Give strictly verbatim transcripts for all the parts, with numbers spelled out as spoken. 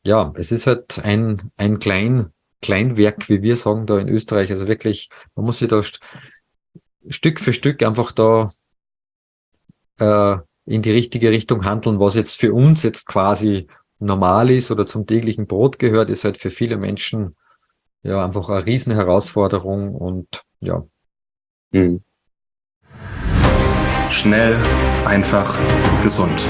ja, es ist halt ein, ein Klein, Kleinwerk, wie wir sagen, da in Österreich. Also wirklich, man muss sich da st Stück für Stück einfach da äh, in die richtige Richtung handeln. Was jetzt für uns jetzt quasi normal ist oder zum täglichen Brot gehört, ist halt für viele Menschen ja einfach eine Riesenherausforderung und ja. Hm. Schnell, einfach, gesund.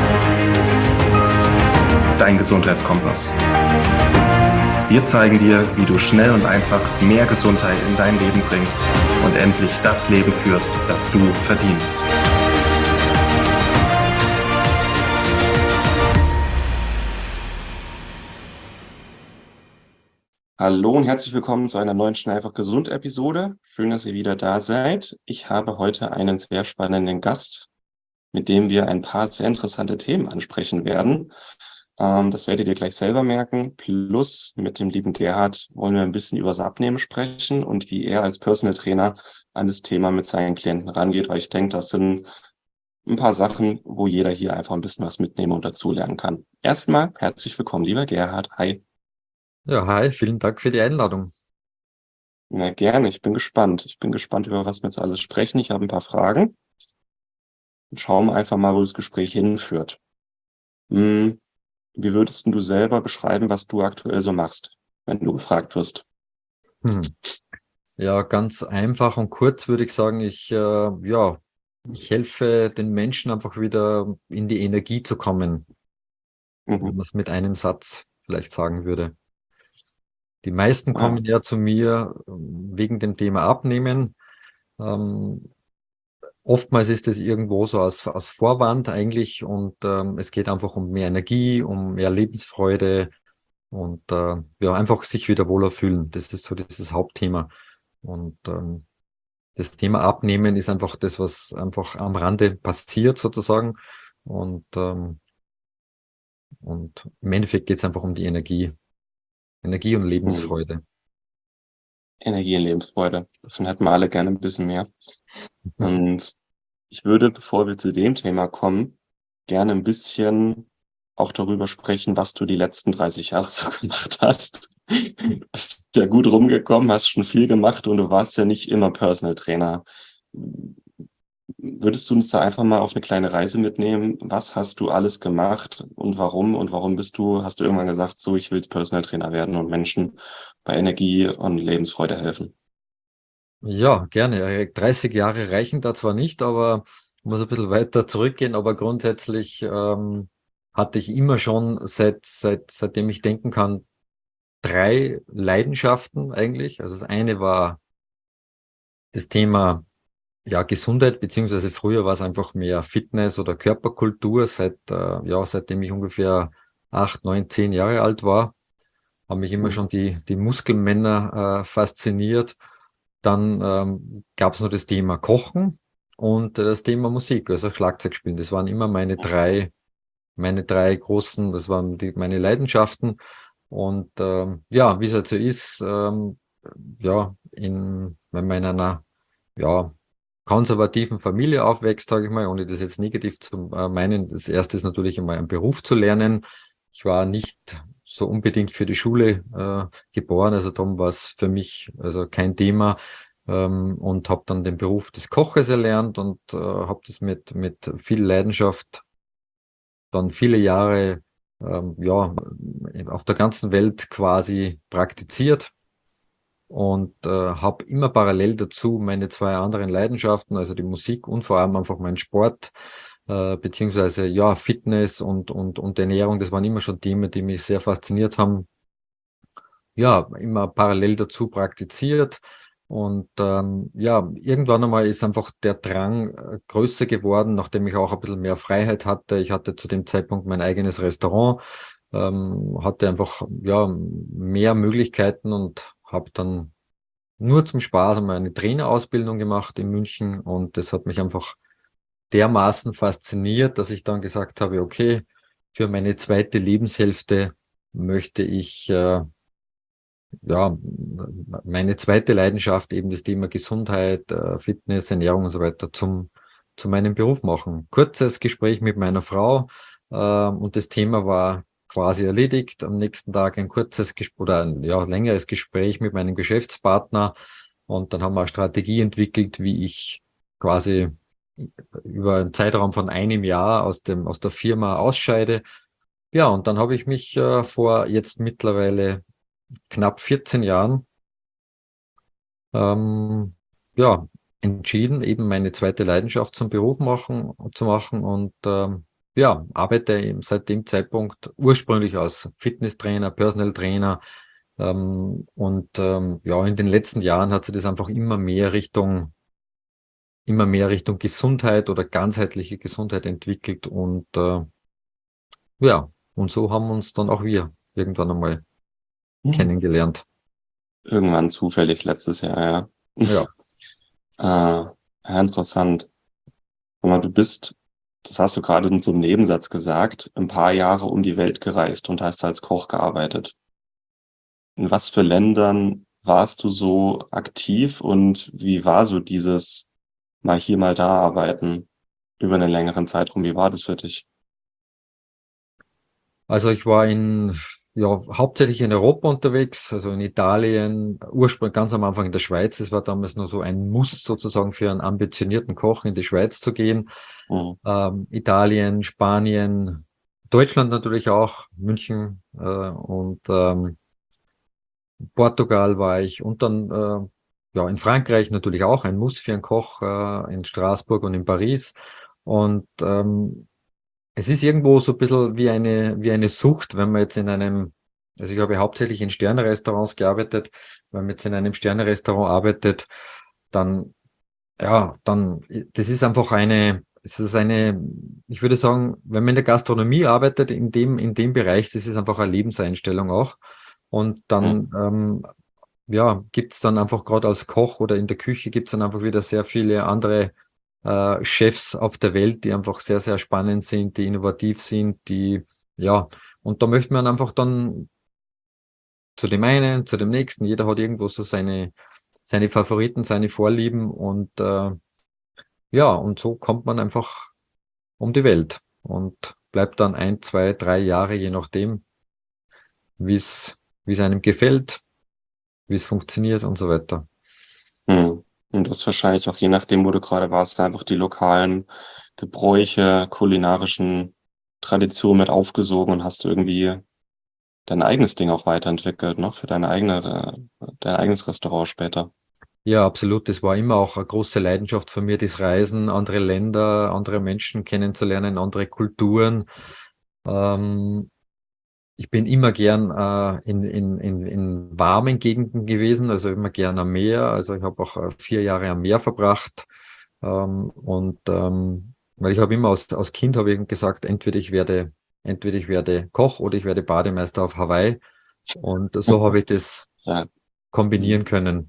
Dein Gesundheitskompass. Wir zeigen dir, wie du schnell und einfach mehr Gesundheit in dein Leben bringst und endlich das Leben führst, das du verdienst. Hallo und herzlich willkommen zu einer neuen Schnell einfach gesund Episode. Schön, dass ihr wieder da seid. Ich habe heute einen sehr spannenden Gast, mit dem wir ein paar sehr interessante Themen ansprechen werden. Ähm, das werdet ihr gleich selber merken. Plus mit dem lieben Gerhard wollen wir ein bisschen über das Abnehmen sprechen und wie er als Personal Trainer an das Thema mit seinen Klienten rangeht, weil ich denke, das sind ein paar Sachen, wo jeder hier einfach ein bisschen was mitnehmen und dazulernen kann. Erstmal herzlich willkommen, lieber Gerhard. Hi. Ja, hi, vielen Dank für die Einladung. Na, gerne, ich bin gespannt. Ich bin gespannt, über was wir jetzt alles sprechen. Ich habe ein paar Fragen und schauen wir einfach mal, wo das Gespräch hinführt. Hm, wie würdest denn du selber beschreiben, was du aktuell so machst, wenn du gefragt wirst? Hm. Ja, ganz einfach und kurz würde ich sagen, ich, äh, ja, ich helfe den Menschen einfach wieder in die Energie zu kommen, wenn Mhm. man es mit einem Satz vielleicht sagen würde. Die meisten Ah, kommen ja zu mir ähm, wegen dem Thema Abnehmen. Ähm, oftmals ist es irgendwo so als, als Vorwand eigentlich und ähm, es geht einfach um mehr Energie, um mehr Lebensfreude und äh, ja, einfach sich wieder wohler fühlen. Das ist so dieses Hauptthema. Und ähm, das Thema Abnehmen ist einfach das, was einfach am Rande passiert sozusagen. Und, ähm, und im Endeffekt geht es einfach um die Energie. Energie und hm. Lebensfreude. Energie und Lebensfreude. Davon hätten wir alle gerne ein bisschen mehr. Und ich würde, bevor wir zu dem Thema kommen, gerne ein bisschen auch darüber sprechen, was du die letzten dreißig Jahre so gemacht hast. Du bist ja gut rumgekommen, hast schon viel gemacht und du warst ja nicht immer Personal Trainer. Würdest du uns da einfach mal auf eine kleine Reise mitnehmen? Was hast du alles gemacht und warum? Und warum bist du, hast du irgendwann gesagt, so, ich will jetzt Personal Trainer werden und Menschen bei Energie und Lebensfreude helfen? Ja, gerne. Äh, dreißig Jahre reichen da zwar nicht, aber ich muss ein bisschen weiter zurückgehen. Aber grundsätzlich ähm, hatte ich immer schon seit, seit, seitdem ich denken kann, drei Leidenschaften eigentlich. Also das eine war das Thema ja, Gesundheit, beziehungsweise früher war es einfach mehr Fitness oder Körperkultur. Seit, äh, ja, seitdem ich ungefähr acht, neun, zehn Jahre alt war, haben mich immer schon die, die Muskelmänner äh, fasziniert. Dann ähm, gab es noch das Thema Kochen und äh, das Thema Musik, also Schlagzeug spielen. Das waren immer meine drei, meine drei großen, das waren die, meine Leidenschaften. Und ähm, ja, wie es halt so ist, ähm, ja, in, wenn man in einer ja, konservativen Familie aufwächst, sage ich mal, ohne das jetzt negativ zu äh, meinen. Das erste ist natürlich einmal einen Beruf zu lernen. Ich war nicht so unbedingt für die Schule äh, geboren, also darum war es für mich also kein Thema ähm, und habe dann den Beruf des Koches erlernt und äh, habe das mit mit viel Leidenschaft dann viele Jahre ähm, ja auf der ganzen Welt quasi praktiziert und äh, habe immer parallel dazu meine zwei anderen Leidenschaften, also die Musik und vor allem einfach meinen Sport, äh, beziehungsweise ja Fitness und, und, und Ernährung, das waren immer schon Themen, die mich sehr fasziniert haben. Ja, immer parallel dazu praktiziert. Und ähm, ja, irgendwann einmal ist einfach der Drang äh, größer geworden, nachdem ich auch ein bisschen mehr Freiheit hatte. Ich hatte zu dem Zeitpunkt mein eigenes Restaurant, ähm, hatte einfach ja mehr Möglichkeiten und habe dann nur zum Spaß einmal eine Trainerausbildung gemacht in München und das hat mich einfach dermaßen fasziniert, dass ich dann gesagt habe, okay, für meine zweite Lebenshälfte möchte ich äh, ja meine zweite Leidenschaft, eben das Thema Gesundheit, äh, Fitness, Ernährung und so weiter zum zu meinem Beruf machen. Kurzes Gespräch mit meiner Frau äh, und das Thema war quasi erledigt. Am nächsten Tag ein kurzes Ges- oder ein ja, längeres Gespräch mit meinem Geschäftspartner. Und dann haben wir eine Strategie entwickelt, wie ich quasi über einen Zeitraum von einem Jahr aus dem, aus der Firma ausscheide. Ja, und dann habe ich mich äh, vor jetzt mittlerweile knapp vierzehn Jahren ähm, ja, entschieden, eben meine zweite Leidenschaft zum Beruf machen, zu machen und ähm, ja, arbeite eben seit dem Zeitpunkt ursprünglich als Fitnesstrainer, Personal Trainer ähm, und ähm, ja, in den letzten Jahren hat sich das einfach immer mehr Richtung, immer mehr Richtung Gesundheit oder ganzheitliche Gesundheit entwickelt und äh, ja, und so haben uns dann auch wir irgendwann einmal Mhm. kennengelernt. Irgendwann zufällig letztes Jahr, ja. Ja. Äh, ja, interessant. Aber du bist, das hast du gerade in so einem Nebensatz gesagt, ein paar Jahre um die Welt gereist und hast als Koch gearbeitet. In was für Ländern warst du so aktiv und wie war so dieses mal hier, mal da arbeiten über einen längeren Zeitraum? Wie war das für dich? Also ich war in, ja, hauptsächlich in Europa unterwegs, also in Italien, ursprünglich ganz am Anfang in der Schweiz. Es war damals nur so ein Muss sozusagen für einen ambitionierten Koch in die Schweiz zu gehen. Mhm. Ähm, Italien, Spanien, Deutschland natürlich auch, München äh, und ähm, Portugal war ich und dann äh, ja in Frankreich natürlich auch ein Muss für einen Koch, äh, in Straßburg und in Paris. Und ähm, es ist irgendwo so ein bisschen wie eine, wie eine Sucht, wenn man jetzt in einem, also ich habe hauptsächlich in Sterne-Restaurants gearbeitet, wenn man jetzt in einem Sterne-Restaurant arbeitet, dann, ja, dann, das ist einfach eine, es ist eine, ich würde sagen, wenn man in der Gastronomie arbeitet, in dem, in dem Bereich, das ist einfach eine Lebenseinstellung auch. Und Mhm. dann, ähm, ja, gibt's dann einfach gerade als Koch oder in der Küche gibt's dann einfach wieder sehr viele andere äh, Chefs auf der Welt, die einfach sehr, sehr spannend sind, die innovativ sind, die, ja, und da möchte man einfach dann zu dem einen, zu dem nächsten, jeder hat irgendwo so seine, seine Favoriten, seine Vorlieben und äh, ja, und so kommt man einfach um die Welt und bleibt dann ein, zwei, drei Jahre, je nachdem, wie es, wie es einem gefällt, wie es funktioniert und so weiter. Mhm. Und du hast wahrscheinlich auch je nachdem, wo du gerade warst, einfach die lokalen Gebräuche, kulinarischen Traditionen mit aufgesogen und hast irgendwie dein eigenes Ding auch weiterentwickelt, ne? Für deine eigene, äh, dein eigenes Restaurant später. Ja, absolut. Das war immer auch eine große Leidenschaft von mir, das Reisen, andere Länder, andere Menschen kennenzulernen, andere Kulturen. Ähm, ich bin immer gern äh, in, in, in, in warmen Gegenden gewesen, also immer gern am Meer. Also ich habe auch äh, vier Jahre am Meer verbracht. Ähm, und ähm, weil ich habe immer als, als Kind habe ich gesagt, entweder ich werde, entweder ich werde Koch oder ich werde Bademeister auf Hawaii. Und so habe ich das Ja. kombinieren Mhm. können.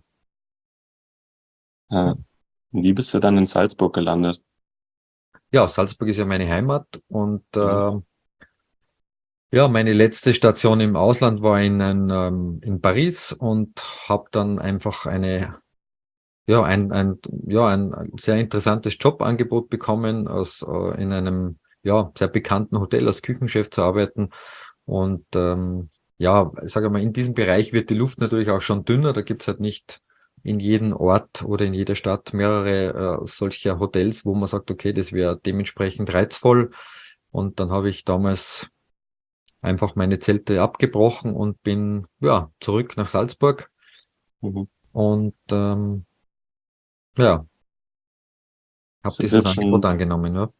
Ja. Wie bist du dann in Salzburg gelandet? Ja, Salzburg ist ja meine Heimat und Mhm. äh, ja, meine letzte Station im Ausland war in, ein, ähm, in Paris und habe dann einfach eine, ja, ein, ein, ja, ein sehr interessantes Jobangebot bekommen, aus, äh, in einem ja, sehr bekannten Hotel als Küchenchef zu arbeiten. Und ähm, ja, ich sage mal, in diesem Bereich wird die Luft natürlich auch schon dünner. Da gibt's halt nicht in jedem Ort oder in jeder Stadt mehrere äh, solcher Hotels, wo man sagt, okay, das wäre dementsprechend reizvoll. Und dann habe ich damals einfach meine Zelte abgebrochen und bin ja zurück nach Salzburg Mhm. und ähm, ja, habe Das ist dieses jetzt Angebot schon, angenommen. Ja.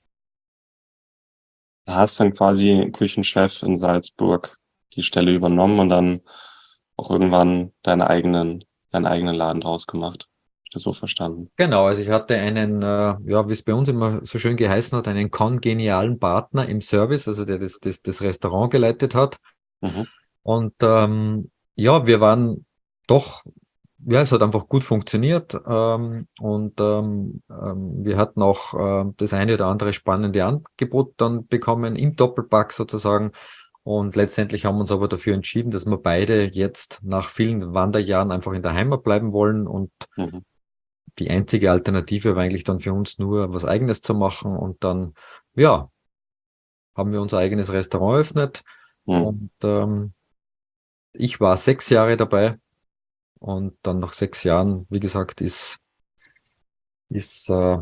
da hast dann quasi Küchenchef in Salzburg die Stelle übernommen und dann auch irgendwann deinen eigenen, deinen eigenen Laden draus gemacht. Hab ich das so verstanden? Genau, also ich hatte einen, äh, ja, wie es bei uns immer so schön geheißen hat, einen kongenialen Partner im Service, also der das, das, das Restaurant geleitet hat. Mhm. Und ähm, ja, wir waren doch, ja, es hat einfach gut funktioniert ähm, und ähm, ähm, wir hatten auch äh, das eine oder andere spannende Angebot dann bekommen im Doppelpack sozusagen. Und letztendlich haben wir uns aber dafür entschieden, dass wir beide jetzt nach vielen Wanderjahren einfach in der Heimat bleiben wollen und Mhm. die einzige Alternative war eigentlich dann für uns nur was Eigenes zu machen und dann, ja, haben wir unser eigenes Restaurant eröffnet. Hm. Und ähm, ich war sechs Jahre dabei und dann nach sechs Jahren, wie gesagt, ist, ist äh,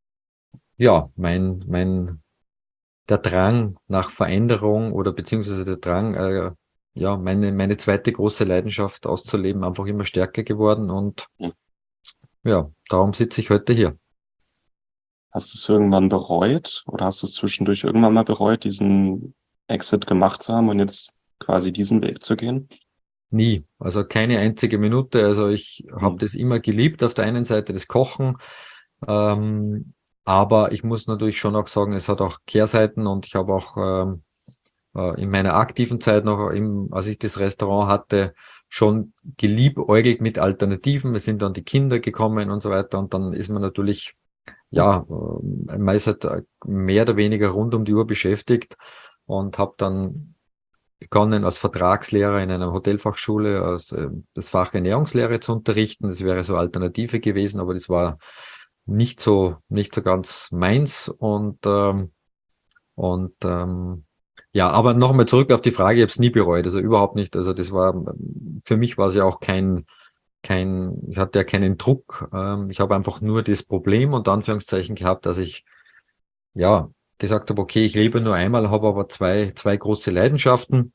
ja mein, mein der Drang nach Veränderung oder beziehungsweise der Drang, äh, ja, meine, meine zweite große Leidenschaft auszuleben, einfach immer stärker geworden und Hm. ja, darum sitze ich heute hier. Hast du es irgendwann bereut oder hast du es zwischendurch irgendwann mal bereut, diesen Exit gemacht zu haben und jetzt quasi diesen Weg zu gehen? Nie, also keine einzige Minute. Also ich habe Hm. das immer geliebt, auf der einen Seite das Kochen, ähm, aber ich muss natürlich schon auch sagen, es hat auch Kehrseiten und ich habe auch ähm, äh, in meiner aktiven Zeit noch, im, als ich das Restaurant hatte, schon geliebäugelt mit Alternativen. Es sind dann die Kinder gekommen und so weiter und dann ist man natürlich, ja, äh, man ist halt äh, mehr oder weniger rund um die Uhr beschäftigt und habe dann begonnen als Vertragslehrer in einer Hotelfachschule als, äh, das Fach Ernährungslehre zu unterrichten. Das wäre so Alternative gewesen, aber das war nicht so, nicht so ganz meins und ähm, und ähm, ja, aber nochmal zurück auf die Frage, ich habe es nie bereut, also überhaupt nicht. Also das war, für mich war es ja auch kein, kein, ich hatte ja keinen Druck. Ähm, ich habe einfach nur das Problem unter Anführungszeichen gehabt, dass ich ja gesagt habe, okay, ich lebe nur einmal, habe aber zwei, zwei große Leidenschaften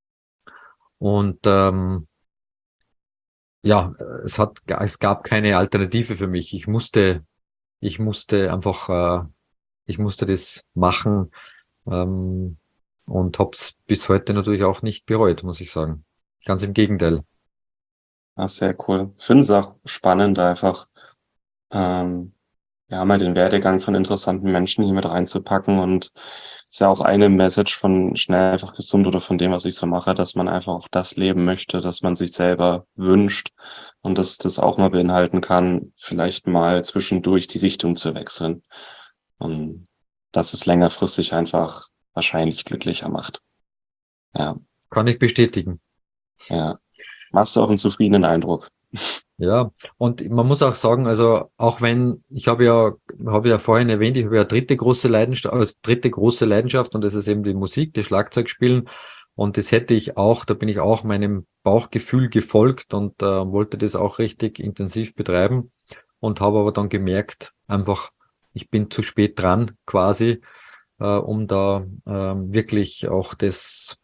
und ähm, ja, es hat, es gab keine Alternative für mich. Ich musste, ich musste einfach, äh, ich musste das machen. Ähm, und habe es bis heute natürlich auch nicht bereut, muss ich sagen. Ganz im Gegenteil. Ah, sehr cool. Ich finde es auch spannend, einfach ähm, ja, mal den Werdegang von interessanten Menschen hier mit reinzupacken. Und ist ja auch eine Message von schnell einfach gesund oder von dem, was ich so mache, dass man einfach auch das leben möchte, dass man sich selber wünscht und dass das auch mal beinhalten kann, vielleicht mal zwischendurch die Richtung zu wechseln. Und dass es längerfristig einfach wahrscheinlich glücklicher macht. Ja, Kann ich bestätigen. ja. Machst du auch einen zufriedenen Eindruck. Ja, und man muss auch sagen, also auch wenn, ich habe ja, habe ja vorhin erwähnt, ich habe ja dritte große Leidenschaft, also dritte große Leidenschaft und das ist eben die Musik, das Schlagzeugspielen. Und das hätte ich auch, da bin ich auch meinem Bauchgefühl gefolgt und äh, wollte das auch richtig intensiv betreiben und habe aber dann gemerkt, einfach, ich bin zu spät dran quasi, äh, um da ähm, wirklich auch das,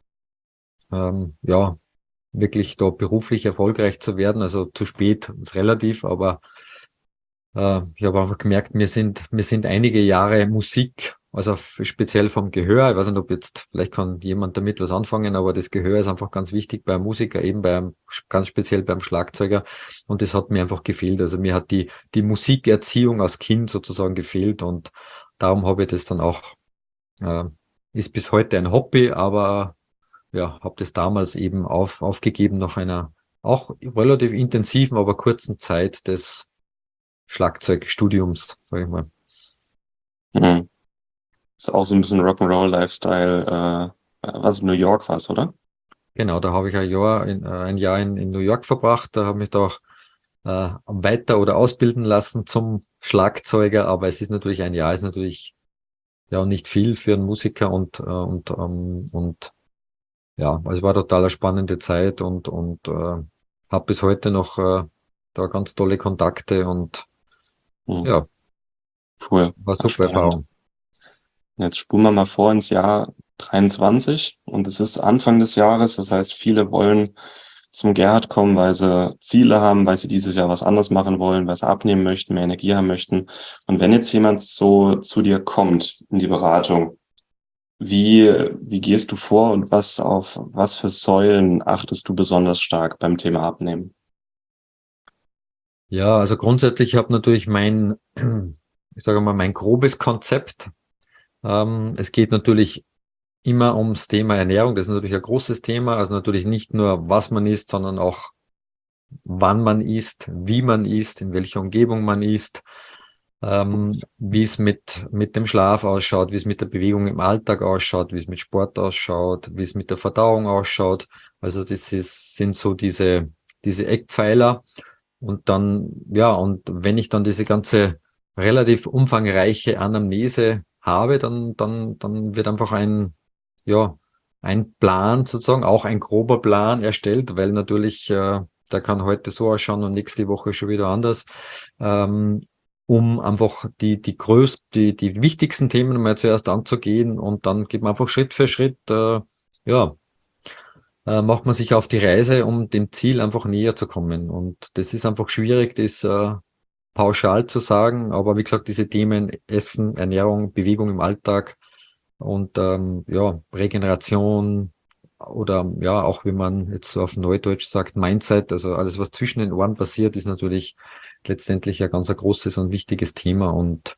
ähm, ja, wirklich da beruflich erfolgreich zu werden. Also zu spät ist relativ, aber äh, ich habe einfach gemerkt, mir sind, mir sind einige Jahre Musik, also f- speziell vom Gehör. Ich weiß nicht, ob jetzt, vielleicht kann jemand damit was anfangen, aber das Gehör ist einfach ganz wichtig beim Musiker, eben beim, ganz speziell beim Schlagzeuger. Und das hat mir einfach gefehlt. Also mir hat die, die Musikerziehung als Kind sozusagen gefehlt und darum habe ich das dann auch, äh, ist bis heute ein Hobby, aber ja, habe das damals eben auf, aufgegeben nach einer auch relativ intensiven, aber kurzen Zeit des Schlagzeugstudiums, sage ich mal. Mhm. Ist auch so ein bisschen Rock'n'Roll-Lifestyle, äh, was in New York war's, oder? Genau, da habe ich ein Jahr in, äh, ein Jahr in, in New York verbracht. Da habe mich da auch äh, weiter oder ausbilden lassen zum Schlagzeuger, aber es ist natürlich ein Jahr, ist natürlich ja nicht viel für einen Musiker und äh, und ähm, und ja, also es war total eine spannende Zeit und und äh, habe bis heute noch äh, da ganz tolle Kontakte und Mhm. ja, Cool, war ah, super spannend. Erfahrung. Jetzt spulen wir mal vor ins Jahr dreiundzwanzig und es ist Anfang des Jahres. Das heißt, viele wollen zum Gerhard kommen, weil sie Ziele haben, weil sie dieses Jahr was anderes machen wollen, weil sie abnehmen möchten, mehr Energie haben möchten. Und wenn jetzt jemand so zu dir kommt in die Beratung, wie, wie gehst du vor und was auf was für Säulen achtest du besonders stark beim Thema Abnehmen? Ja, also grundsätzlich habe natürlich mein, ich sage mal, mein grobes Konzept. Ähm, es geht natürlich immer ums Thema Ernährung. Das ist natürlich ein großes Thema. Also natürlich nicht nur, was man isst, sondern auch, wann man isst, wie man isst, in welcher Umgebung man isst, ähm, wie es mit, mit dem Schlaf ausschaut, wie es mit der Bewegung im Alltag ausschaut, wie es mit Sport ausschaut, wie es mit der Verdauung ausschaut. Also das ist, sind so diese, diese Eckpfeiler. Und dann, ja, und wenn ich dann diese ganze relativ umfangreiche Anamnese habe, dann, dann, dann wird einfach ein, ja, ein Plan sozusagen, auch ein grober Plan erstellt, weil natürlich, äh, der kann heute so ausschauen und nächste Woche schon wieder anders, ähm, um einfach die, die größten, die, die wichtigsten Themen mal zuerst anzugehen und dann geht man einfach Schritt für Schritt, äh, ja, äh, macht man sich auf die Reise, um dem Ziel einfach näher zu kommen. Und das ist einfach schwierig, das äh, pauschal zu sagen, aber wie gesagt, diese Themen Essen, Ernährung, Bewegung im Alltag und ähm, ja, Regeneration oder ja, auch wie man jetzt so auf Neudeutsch sagt, Mindset, also alles, was zwischen den Ohren passiert, ist natürlich letztendlich ein ganz ein großes und wichtiges Thema. Und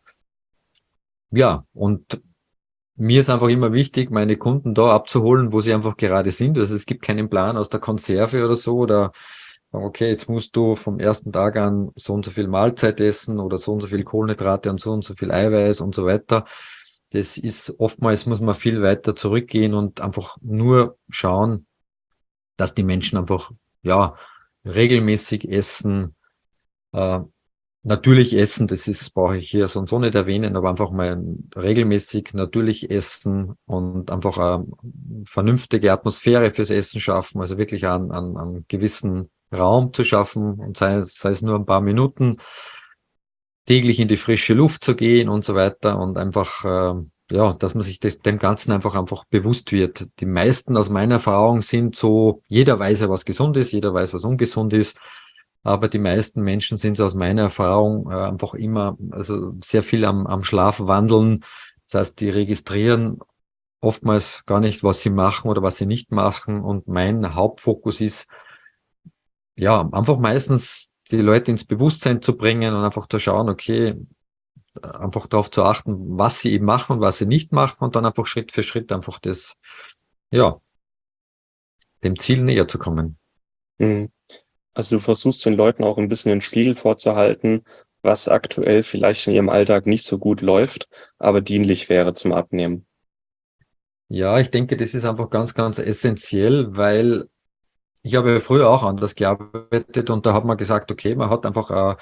ja, und mir ist einfach immer wichtig, meine Kunden da abzuholen, wo sie einfach gerade sind. Also es gibt keinen Plan aus der Konserve oder so oder okay, jetzt musst du vom ersten Tag an so und so viel Mahlzeit essen oder so und so viel Kohlenhydrate und so und so viel Eiweiß und so weiter. Das ist oftmals, muss man viel weiter zurückgehen und einfach nur schauen, dass die Menschen einfach, ja, regelmäßig essen, äh, natürlich essen, das ist, brauche ich hier sonst so nicht erwähnen, aber einfach mal regelmäßig natürlich essen und einfach eine vernünftige Atmosphäre fürs Essen schaffen, also wirklich einen, einen, einen gewissen Raum zu schaffen und sei, sei es nur ein paar Minuten, täglich in die frische Luft zu gehen und so weiter und einfach, äh, ja, dass man sich das, dem Ganzen einfach einfach bewusst wird. Die meisten aus meiner Erfahrung sind so, jeder weiß ja, was gesund ist, jeder weiß, was ungesund ist, aber die meisten Menschen sind so aus meiner Erfahrung äh, einfach immer, also sehr viel am, am Schlaf wandeln. Das heißt, die registrieren oftmals gar nicht, was sie machen oder was sie nicht machen und mein Hauptfokus ist, ja, einfach meistens die Leute ins Bewusstsein zu bringen und einfach zu schauen, okay, einfach darauf zu achten, was sie eben machen und was sie nicht machen und dann einfach Schritt für Schritt einfach das, ja, dem Ziel näher zu kommen. Also du versuchst den Leuten auch ein bisschen den Spiegel vorzuhalten, was aktuell vielleicht in ihrem Alltag nicht so gut läuft, aber dienlich wäre zum Abnehmen. Ja, ich denke, das ist einfach ganz, ganz essentiell, weil ich habe ja früher auch anders gearbeitet und da hat man gesagt, okay, man hat einfach ein,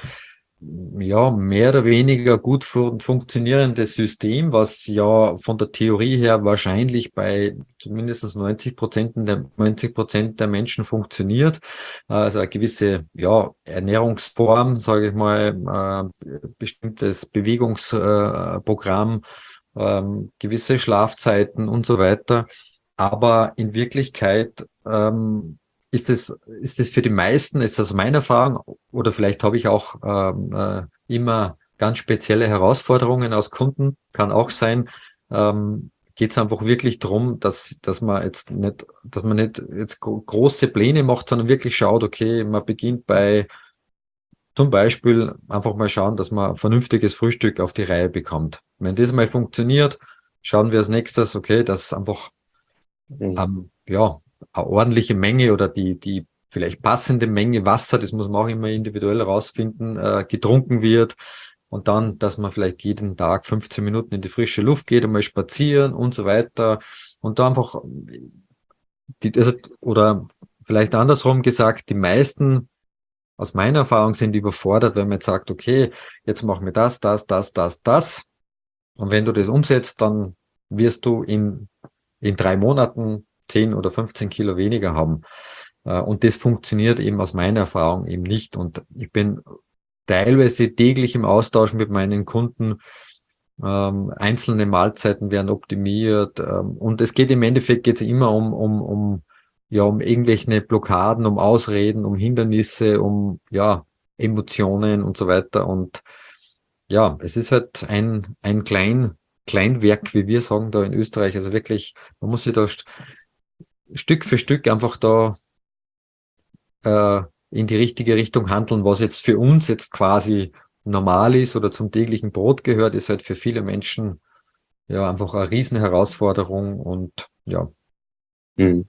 ja, mehr oder weniger gut fun- funktionierendes System, was ja von der Theorie her wahrscheinlich bei zumindest neunzig Prozent der, neunzig Prozent der Menschen funktioniert. Also eine gewisse, ja, Ernährungsform, sage ich mal, äh, bestimmtes Bewegungsprogramm, ähm, gewisse Schlafzeiten und so weiter. Aber in Wirklichkeit, ähm, ist es, ist es für die meisten, jetzt aus meiner Erfahrung, oder vielleicht habe ich auch ähm, äh, immer ganz spezielle Herausforderungen aus Kunden, kann auch sein, ähm, geht es einfach wirklich darum, dass, dass man jetzt nicht, dass man nicht jetzt große Pläne macht, sondern wirklich schaut, okay, man beginnt bei zum Beispiel einfach mal schauen, dass man ein vernünftiges Frühstück auf die Reihe bekommt. Wenn das mal funktioniert, schauen wir als nächstes, okay, dass einfach ähm, ja, eine ordentliche Menge oder die, die vielleicht passende Menge Wasser, das muss man auch immer individuell herausfinden, äh, getrunken wird. Und dann, dass man vielleicht jeden Tag fünfzehn Minuten in die frische Luft geht, einmal spazieren und so weiter. Und da einfach, die, also, oder vielleicht andersrum gesagt, die meisten aus meiner Erfahrung sind überfordert, wenn man jetzt sagt, okay, jetzt machen wir das, das, das, das, das. Und wenn du das umsetzt, dann wirst du in, in drei Monaten zehn oder fünfzehn Kilo weniger haben. Und das funktioniert eben aus meiner Erfahrung eben nicht. Und ich bin teilweise täglich im Austausch mit meinen Kunden. Ähm, einzelne Mahlzeiten werden optimiert. Ähm, und es geht im Endeffekt geht's immer um, um, um, ja, um irgendwelche Blockaden, um Ausreden, um Hindernisse, um, ja, Emotionen und so weiter. Und ja, es ist halt ein, ein klein, Kleinwerk, wie wir sagen da in Österreich. Also wirklich, man muss sich da st- Stück für Stück einfach da äh, in die richtige Richtung handeln. Was jetzt für uns jetzt quasi normal ist oder zum täglichen Brot gehört, ist halt für viele Menschen ja einfach eine riesen Herausforderung und ja. Hm.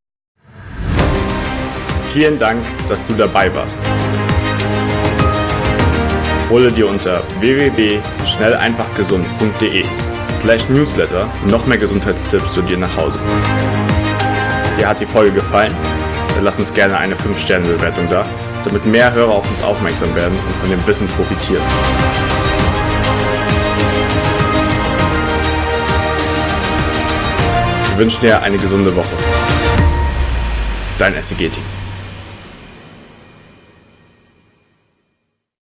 Vielen Dank, dass du dabei warst. Hole dir unter w w w punkt schnell einfach gesund punkt d e slash newsletter noch mehr Gesundheitstipps zu dir nach Hause. Dir hat die Folge gefallen? Dann lass uns gerne eine fünf Sterne Bewertung da, damit mehr Hörer auf uns aufmerksam werden und von dem Wissen profitieren. Wir wünschen dir eine gesunde Woche. Dein S E G-Team.